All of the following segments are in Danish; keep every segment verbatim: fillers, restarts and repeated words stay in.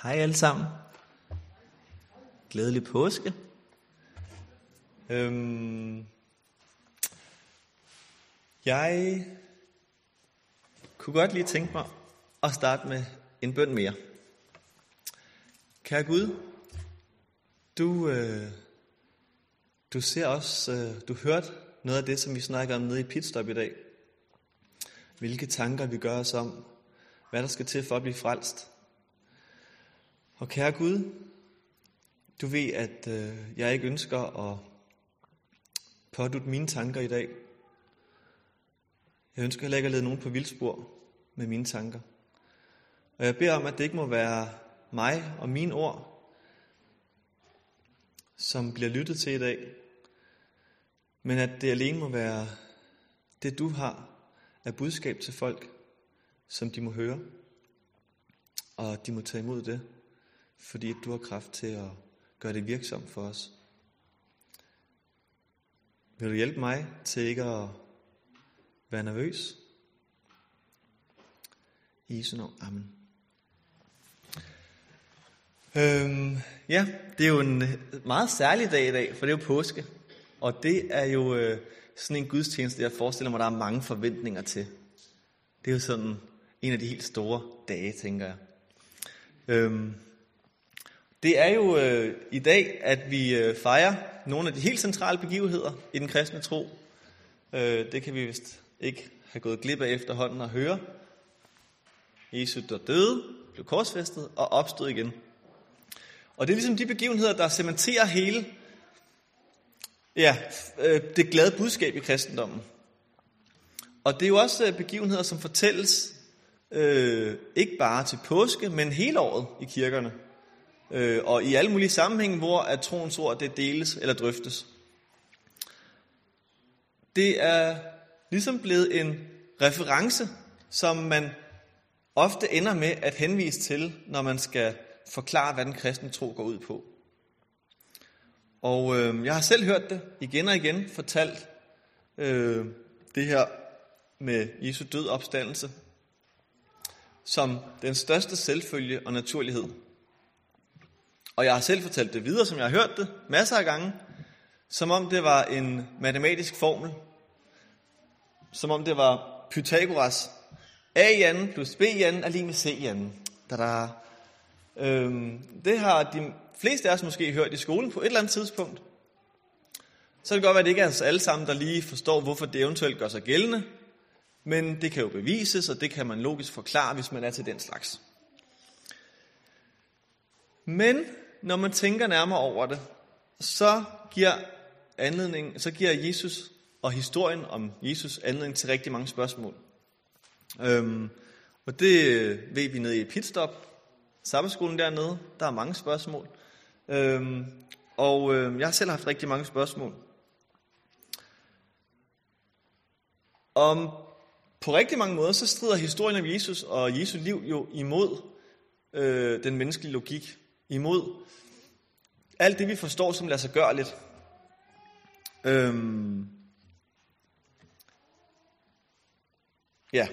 Hej alle sammen. Glædelig påske. Øhm, jeg kunne godt lige tænke mig at starte med en bøn mere. Kære Gud, du, øh, du ser også, øh, du hørte noget af det, som vi snakker om nede i Pitstop i dag. Hvilke tanker vi gør os om, hvad der skal til for at blive frelst. Og kære Gud, du ved, at øh, jeg ikke ønsker at pådutte mine tanker i dag. Jeg ønsker heller ikke at lede nogen på vildspor med mine tanker. Og jeg beder om, at det ikke må være mig og mine ord, som bliver lyttet til i dag, men at det alene må være det, du har af budskab til folk, som de må høre, og de må tage imod det, fordi du har kraft til at gøre det virksomt for os. Vil du hjælpe mig til ikke at være nervøs? I Jesu navn. Amen. Øhm, ja, det er jo en meget særlig dag i dag, for det er jo påske. Og det er jo øh, sådan en gudstjeneste, jeg forestiller mig, der er mange forventninger til. Det er jo sådan en af de helt store dage, tænker jeg. Øhm, det er jo øh, i dag, at vi øh, fejrer nogle af de helt centrale begivenheder i den kristne tro. Øh, det kan vi vist ikke have gået glip af efterhånden at høre. Jesus der døde, blev korsfæstet og opstod igen. Og det er ligesom de begivenheder, der cementerer hele ja, øh, det glade budskab i kristendommen. Og det er jo også begivenheder, som fortælles øh, ikke bare til påske, men hele året i kirkerne. Øh, og i alle mulige sammenhænge, hvor at troens ord det deles eller drøftes. Det er ligesom blevet en reference, som man ofte ender med at henvise til, når man skal forklare, hvad den kristne tro går ud på. Og øh, jeg har selv hørt det igen og igen fortalt, øh, det her med Jesu død og opstandelse, som den største selvfølge og naturlighed. Og jeg har selv fortalt det videre, som jeg har hørt det masser af gange, som om det var en matematisk formel, som om det var Pythagoras. A i anden plus B i anden er lige med C i anden. Da-da. Øhm, det har de fleste af os måske hørt i skolen på et eller andet tidspunkt. Så kan det godt være, at det ikke er os alle sammen, der lige forstår, hvorfor det eventuelt gør sig gældende. Men det kan jo bevises, og det kan man logisk forklare, hvis man er til den slags. Men når man tænker nærmere over det, så giver, anledning, så giver Jesus og historien om Jesus anledning til rigtig mange spørgsmål. Øhm, og det ved vi nede i Pitstop, sabbatskolen dernede, der er mange spørgsmål. Øhm, og øh, jeg har selv haft rigtig mange spørgsmål. Om på rigtig mange måder, så strider historien om Jesus og Jesu liv jo imod øh, den menneskelige logik. Imod alt det, vi forstår, som lader sig gøre lidt. Øhm, ja.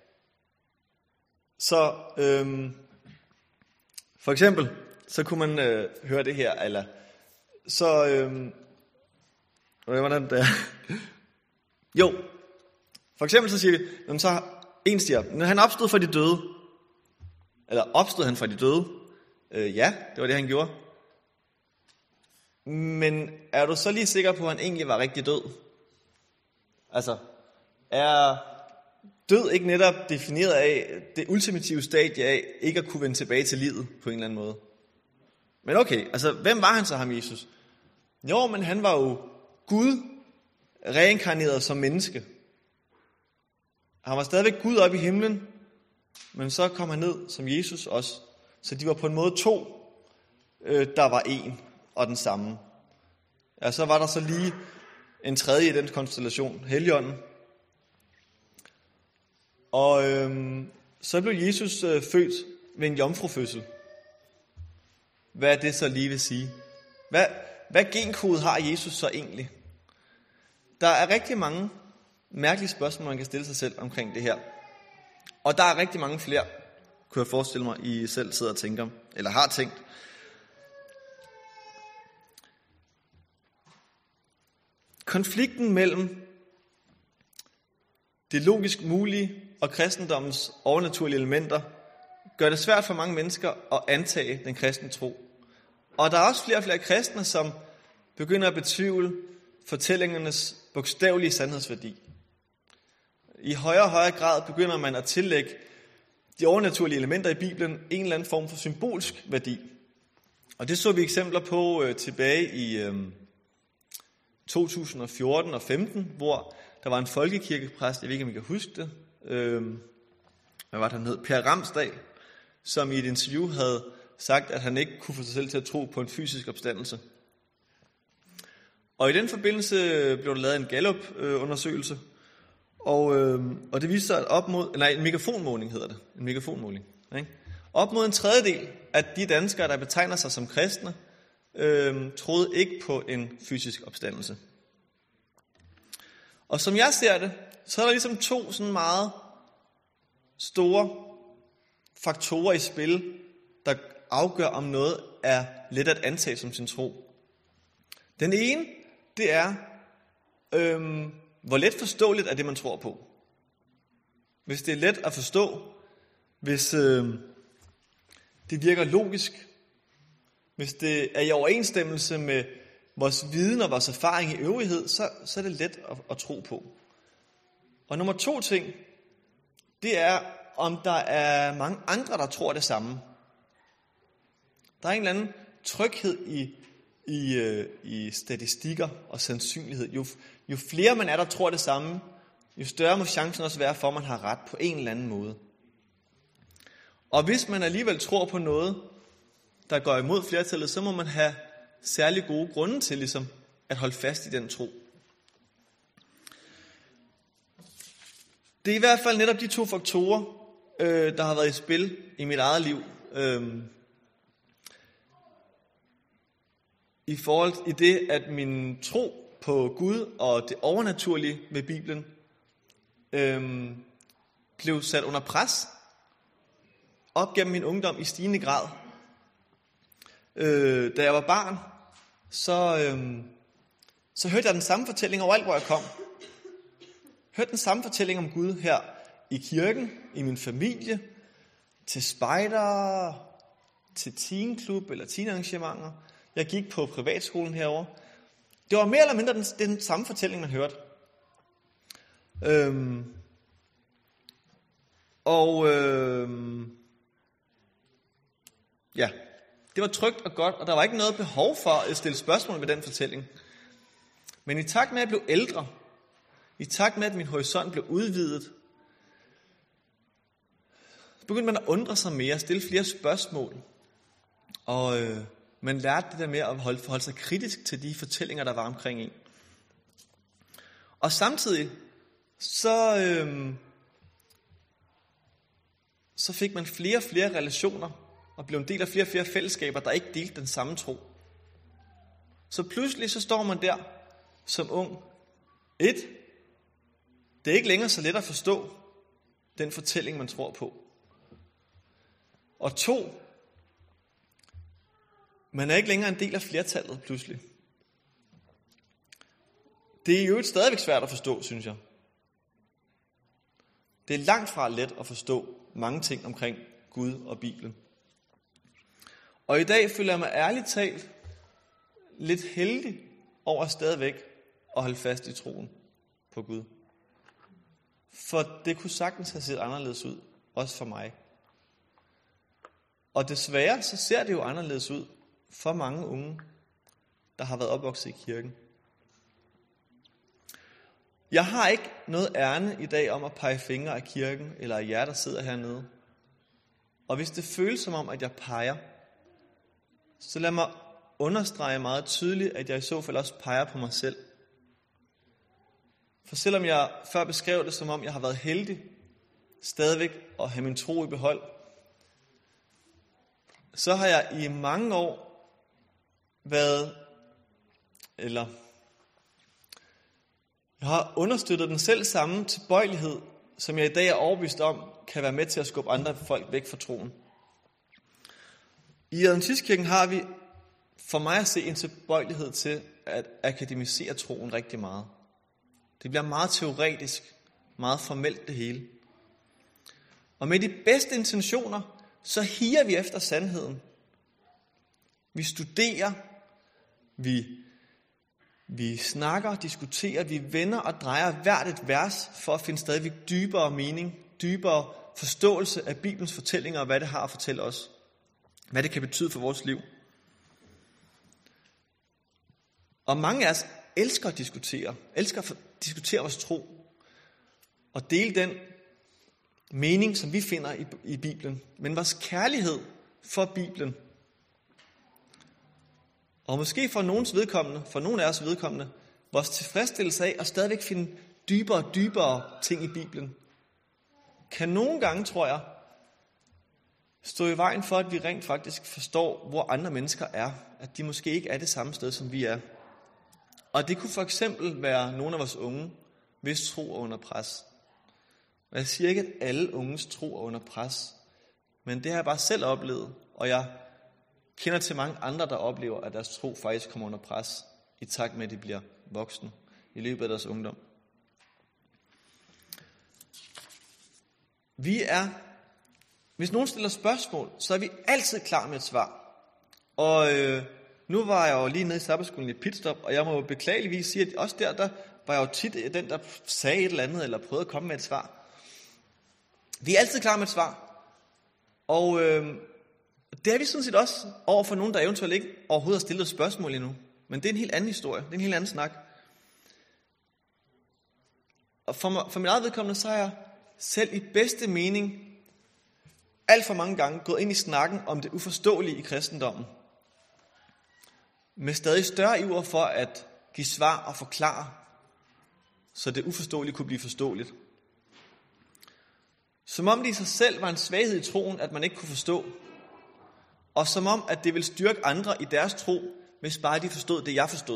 Så øhm, for eksempel, så kunne man øh, høre det her, eller så, øhm, hvordan det er? Jo, for eksempel så siger vi, jamen så en siger, når han opstod fra de døde, eller opstod han fra de døde? Øh, ja, det var det, han gjorde. Men er du så lige sikker på, at han egentlig var rigtig død? Altså, er død ikke netop defineret af det ultimative stadie af ikke at kunne vende tilbage til livet på en eller anden måde? Men okay, altså, hvem var han så, ham Jesus? Jo, men han var jo Gud, reinkarneret som menneske. Han var stadigvæk Gud oppe i himlen, men så kom han ned som Jesus også. Så de var på en måde to, øh, der var en og den samme. Ja, så var der så lige en tredje i den konstellation, Helligånden. Og øh, så blev Jesus øh, født ved en jomfrufødsel. Hvad er det så lige vil sige? Hvad, hvad genkode har Jesus så egentlig? Der er rigtig mange mærkelige spørgsmål, man kan stille sig selv omkring det her. Og der er rigtig mange flere kunne jeg forestille mig, I selv sidder og tænker, eller har tænkt. Konflikten mellem det logisk mulige og kristendommens overnaturlige elementer gør det svært for mange mennesker at antage den kristne tro. Og der er også flere og flere kristne, som begynder at betvivle fortællingernes bogstavelige sandhedsværdi. I højere og højere grad begynder man at tillægge de overnaturlige elementer i Bibelen en eller anden form for symbolsk værdi. Og det så vi eksempler på øh, tilbage i øh, to tusind og fjorten og femten, hvor der var en folkekirkepræst, jeg ved ikke, om I kan huske det, øh, hvad var det, han hed? Per Ramsdag, som i et interview havde sagt, at han ikke kunne få sig selv til at tro på en fysisk opstandelse. Og i den forbindelse blev der lavet en Gallup-undersøgelse, og, øh, og det viste sig, at op mod, nej, en megafonmåling hedder det, en megafonmåling, ikke? Op mod en tredjedel af de danskere, der betegner sig som kristne, øh, troede ikke på en fysisk opstandelse. Og som jeg ser det, så er der ligesom to sådan meget store faktorer i spil, der afgør, om noget er let at antage som sin tro. Den ene, det er, øhm, hvor let forståeligt er det, man tror på. Hvis det er let at forstå, hvis øhm, det virker logisk, hvis det er i overensstemmelse med vores viden og vores erfaring i øvrighed, så, så er det let at, at tro på. Og nummer to ting, det er, om der er mange andre, der tror det samme. Der er en eller anden tryghed i, i, øh, i statistikker og sandsynlighed. Jo, jo flere man er, der tror det samme, jo større må chancen også være for, at man har ret på en eller anden måde. Og hvis man alligevel tror på noget, der går imod flertallet, så må man have særlig gode grunde til ligesom, at holde fast i den tro. Det er i hvert fald netop de to faktorer, øh, der har været i spil i mit eget liv. Øh, I forhold til det, at min tro på Gud og det overnaturlige ved Bibelen øh, blev sat under pres op gennem min ungdom i stigende grad. Øh, da jeg var barn, så, øh, så hørte jeg den samme fortælling overalt, hvor jeg kom. Hørte den samme fortælling om Gud her i kirken, i min familie, til spejder, til teenklub eller teenarrangementer. Jeg gik på privatskolen herovre. Det var mere eller mindre den, den samme fortælling, man hørte. Øhm, og øhm, ja, det var trygt og godt, og der var ikke noget behov for at stille spørgsmål ved den fortælling. Men i takt med, at jeg blev ældre, i takt med, at min horisont blev udvidet, så begyndte man at undre sig mere, stille flere spørgsmål. Og øh, man lærte det der med at holde, forholde sig kritisk til de fortællinger, der var omkring en. Og samtidig, så, øh, så fik man flere og flere relationer, og blev en del af flere og flere fællesskaber, der ikke delte den samme tro. Så pludselig så står man der som ung. Et, det er ikke længere så let at forstå den fortælling, man tror på. Og to, man er ikke længere en del af flertallet pludselig. Det er jo et stadigvæk svært at forstå, synes jeg. Det er langt fra let at forstå mange ting omkring Gud og Bibelen. Og i dag føler jeg mig ærligt talt lidt heldig over stadigvæk at holde fast i troen på Gud. For det kunne sagtens have set anderledes ud, også for mig. Og desværre så ser det jo anderledes ud for mange unge, der har været opvokset i kirken. Jeg har ikke noget ærne i dag om at pege fingre af kirken, eller af jer, der sidder hernede. Og hvis det føles som om, at jeg peger, så lad mig understrege meget tydeligt, at jeg i så fald også peger på mig selv. For selvom jeg før beskrev det som om, jeg har været heldig stadigvæk at have min tro i behold, så har jeg i mange år været, eller jeg har understøttet den selv samme tilbøjelighed, som jeg i dag er overbevist om, kan være med til at skubbe andre folk væk fra troen. I Adventistkirken har vi for mig at se en tilbøjelighed til at akademisere troen rigtig meget. Det bliver meget teoretisk, meget formelt det hele. Og med de bedste intentioner, så higer vi efter sandheden. Vi studerer, vi, vi snakker, diskuterer, vi vender og drejer hvert et vers for at finde stadigvæk dybere mening, dybere forståelse af Bibelens fortællinger og hvad det har at fortælle os. Hvad det kan betyde for vores liv. Og mange af os elsker at diskutere, elsker at diskutere vores tro og dele den mening, som vi finder i, i Bibelen. Men vores kærlighed for Bibelen, og måske for nogens vedkommende, for nogle af os vedkommende, vores tilfredsstillelse af at stadigvæk finde dybere og dybere ting i Bibelen, kan nogle gange, tror jeg, stå i vejen for, at vi rent faktisk forstår, hvor andre mennesker er. At de måske ikke er det samme sted, som vi er. Og det kunne for eksempel være nogle af vores unge, hvis tro er under pres. Og jeg siger ikke, at alle unges tro er under pres. Men det har jeg bare selv oplevet. Og jeg kender til mange andre, der oplever, at deres tro faktisk kommer under pres, i takt med, at de bliver voksne i løbet af deres ungdom. Vi er, hvis nogen stiller spørgsmål, så er vi altid klar med et svar. Og øh, nu var jeg jo lige nede i sabbatskolen i pitstop, og jeg må jo beklageligvis sige, at også der, der var jeg jo tit den, der sagde et eller andet, eller prøvede at komme med et svar. Vi er altid klar med et svar. Og øh, det er vi sådan set også over for nogen, der eventuelt ikke overhovedet har stillet spørgsmål endnu. Men det er en helt anden historie, det er en helt anden snak. Og for, mig, for mit eget vedkommende, så har jeg selv i bedste mening alt for mange gange gået ind i snakken om det uforståelige i kristendommen. Med stadig større iver for at give svar og forklare, så det uforståelige kunne blive forståeligt. Som om det i sig selv var en svaghed i troen, at man ikke kunne forstå. Og som om, at det ville styrke andre i deres tro, hvis bare de forstod det, jeg forstod.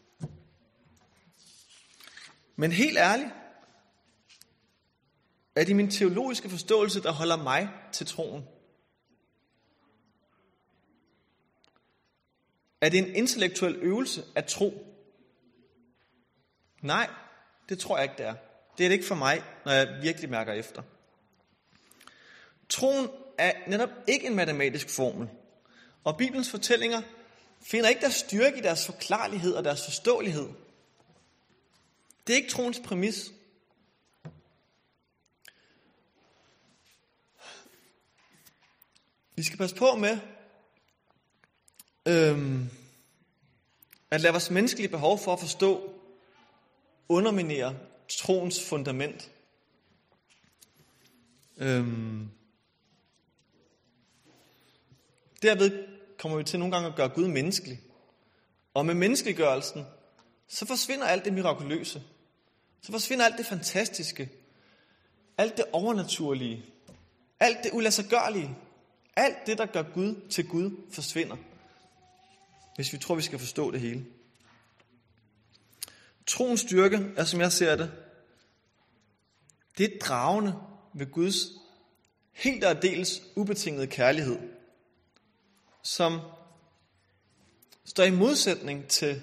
Men helt ærligt, er det min teologiske forståelse, der holder mig til troen? Er det en intellektuel øvelse at tro? Nej, det tror jeg ikke, det er. Det er det ikke for mig, når jeg virkelig mærker efter. Troen er netop ikke en matematisk formel, og Bibelens fortællinger finder ikke deres styrke i deres forklarlighed og deres forståelighed. Det er ikke troens præmis. Vi skal passe på med øhm, at lade vores menneskelige behov for at forstå underminere troens fundament. Øhm, derved kommer vi til nogle gange at gøre Gud menneskelig. Og med menneskeliggørelsen, så forsvinder alt det mirakuløse. Så forsvinder alt det fantastiske. Alt det overnaturlige. Alt det uladsiggørlige. Alt det, der gør Gud til Gud, forsvinder. Hvis vi tror, vi skal forstå det hele. Troens styrke er, som jeg ser det, det er dragende ved Guds helt og aldeles ubetingede kærlighed, som står i modsætning til,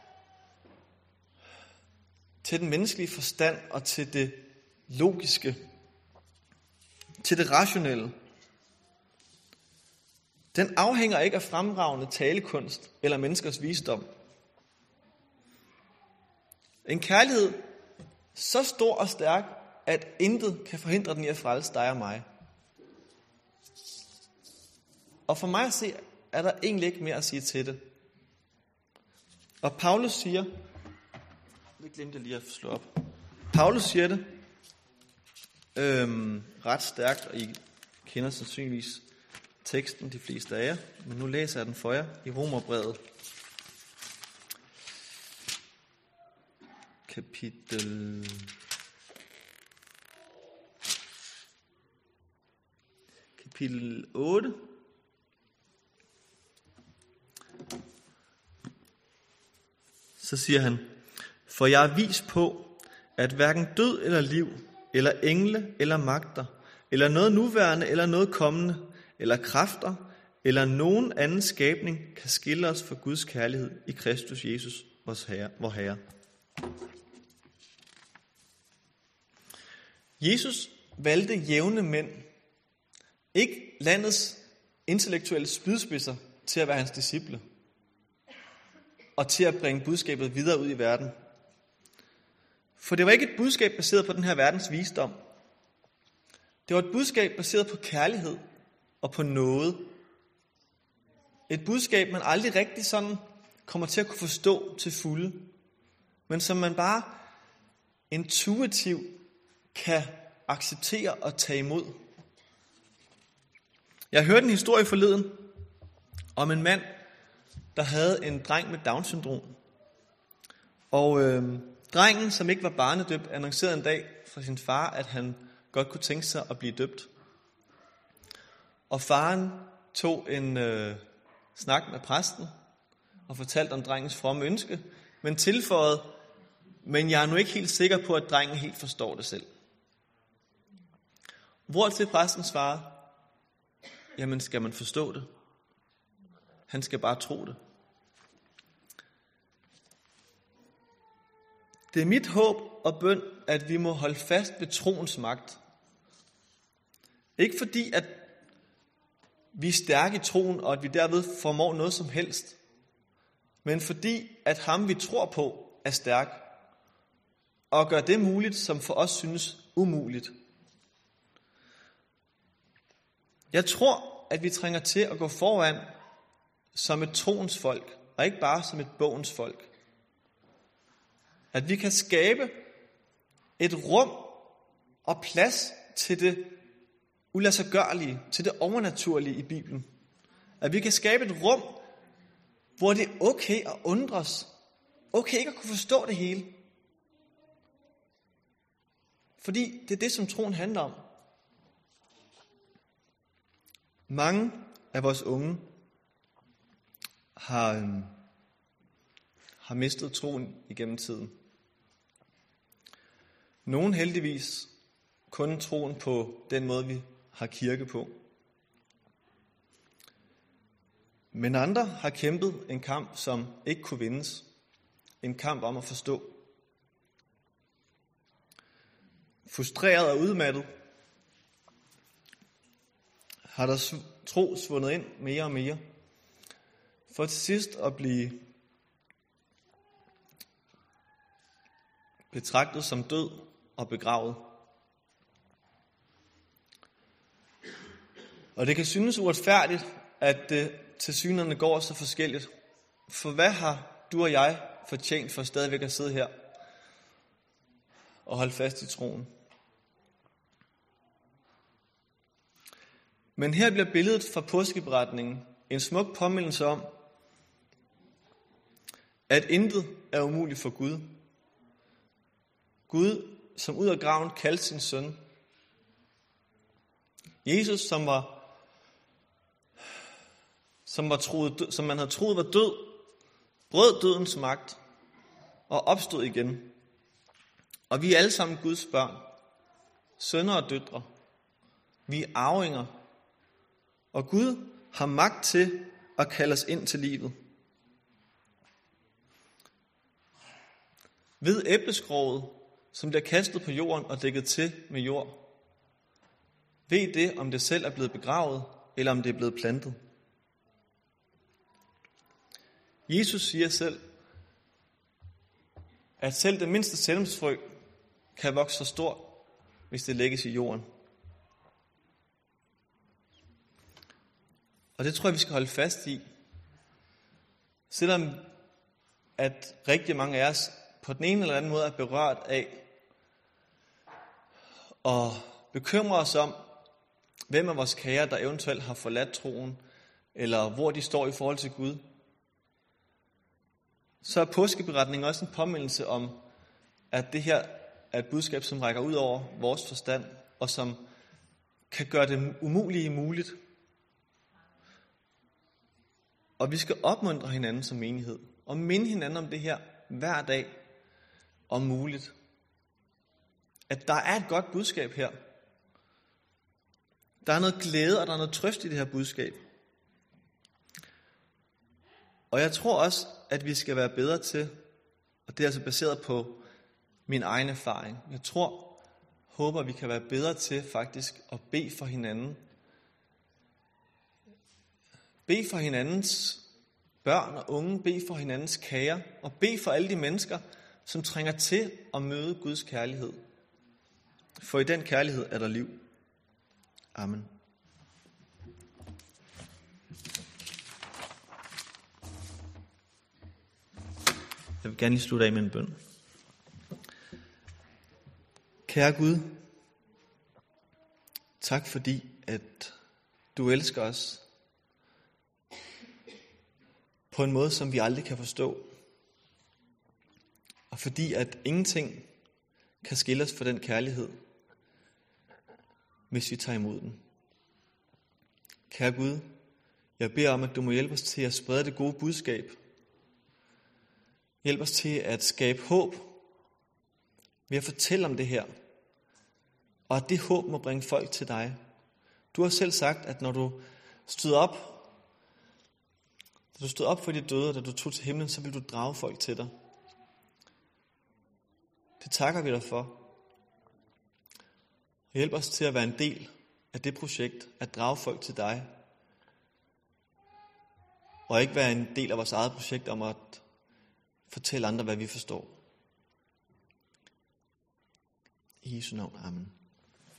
til den menneskelige forstand og til det logiske, til det rationelle. Den afhænger ikke af fremragende talekunst eller menneskers visdom. En kærlighed så stor og stærk, at intet kan forhindre den i at frelse dig og mig. Og for mig at se, er der egentlig ikke mere at sige til det. Og Paulus siger, jeg glemte lige at slå op. Paulus siger det øhm, ret stærkt, og I kender sandsynligvis teksten, de fleste af jer, men nu læser jeg den for jer i Romerbrevet. Kapitel Kapitel otte. Så siger han, for jeg er vis på, at hverken død eller liv, eller engle eller magter, eller noget nuværende, eller noget kommende, eller kræfter, eller nogen anden skabning kan skille os fra Guds kærlighed i Kristus Jesus, vores Herre, vor Herre. Jesus valgte jævne mænd, ikke landets intellektuelle spydspidser, til at være hans disciple, og til at bringe budskabet videre ud i verden. For det var ikke et budskab baseret på den her verdens visdom. Det var et budskab baseret på kærlighed og på nåde. Et budskab, man aldrig rigtig sådan kommer til at kunne forstå til fulde, men som man bare intuitivt kan acceptere og tage imod. Jeg hørte en historie forleden om en mand, der havde en dreng med Down-syndrom. Og øh, drengen, som ikke var barnedøbt, annoncerede en dag fra sin far, at han godt kunne tænke sig at blive døbt. Og faren tog en øh, snak med præsten og fortalte om drengens fromme ønske, men tilføjede, men jeg er nu ikke helt sikker på, at drengen helt forstår det selv. Hvortil præsten svarede, jamen skal man forstå det? Han skal bare tro det. Det er mit håb og bøn, at vi må holde fast ved troens magt. Ikke fordi, at vi er stærke i troen, og at vi derved formår noget som helst, men fordi, at ham vi tror på er stærk, og gør det muligt, som for os synes umuligt. Jeg tror, at vi trænger til at gå foran som et troens folk, og ikke bare som et bogens folk. At vi kan skabe et rum og plads til det uladsiggørlige, til det overnaturlige i Bibelen. At vi kan skabe et rum, hvor det er okay at undres. Okay ikke at kunne forstå det hele. Fordi det er det, som troen handler om. Mange af vores unge har, øhm, har mistet troen igennem tiden. Nogle heldigvis kun troen på den måde, vi har kirke på. Men andre har kæmpet en kamp, som ikke kunne vindes. En kamp om at forstå. Frustreret og udmattet har der tro svundet ind mere og mere, for til sidst at blive betragtet som død og begravet. Og det kan synes uretfærdigt, at det tilsyneladende går så forskelligt. For hvad har du og jeg fortjent for stadigvæk at sidde her og holde fast i troen? Men her bliver billedet fra påskeberetningen en smuk påmindelse om, at intet er umuligt for Gud. Gud, som ud af graven kaldte sin søn. Jesus, som var som, var troet, som man havde troet var død, brød dødens magt og opstod igen. Og vi er alle sammen Guds børn, sønner og døtre. Vi er arvinger. Og Gud har magt til at kalde os ind til livet. Ved æbleskroget, som bliver kastet på jorden og dækket til med jord, ved det, om det selv er blevet begravet, eller om det er blevet plantet. Jesus siger selv, at selv det mindste selmsfrø kan vokse så stort, hvis det lægges i jorden. Og det tror jeg, vi skal holde fast i. Selvom at rigtig mange af os på den ene eller anden måde er berørt af og bekymrer os om, hvem af vores kære, der eventuelt har forladt troen, eller hvor de står i forhold til Gud, så er påskeberetningen også en påmindelse om, at det her er et budskab, som rækker ud over vores forstand, og som kan gøre det umulige muligt. Og vi skal opmuntre hinanden som menighed, og minde hinanden om det her hver dag, om muligt. At der er et godt budskab her. Der er noget glæde, og der er noget trøst i det her budskab. Og jeg tror også, at vi skal være bedre til, og det er altså baseret på min egen erfaring. Jeg tror, håber, vi kan være bedre til faktisk at bede for hinanden. Bede for hinandens børn og unge, bede for hinandens kære, og bede for alle de mennesker, som trænger til at møde Guds kærlighed. For i den kærlighed er der liv. Amen. Jeg vil gerne lige slutte af med en bøn. Kære Gud, tak fordi, at du elsker os på en måde, som vi aldrig kan forstå. Og fordi, at ingenting kan skille os fra den kærlighed, hvis vi tager imod den. Kære Gud, jeg beder om, at du må hjælpe os til at sprede det gode budskab. Hjælp os til at skabe håb ved at fortælle om det her. Og at det håb må bringe folk til dig. Du har selv sagt, at når du stod op, da du stod op for de døde, da du tog til himlen, så vil du drage folk til dig. Det takker vi dig for. Hjælp os til at være en del af det projekt, at drage folk til dig. Og ikke være en del af vores eget projekt om at fortælle andre, hvad vi forstår. I Jesu navn. Amen.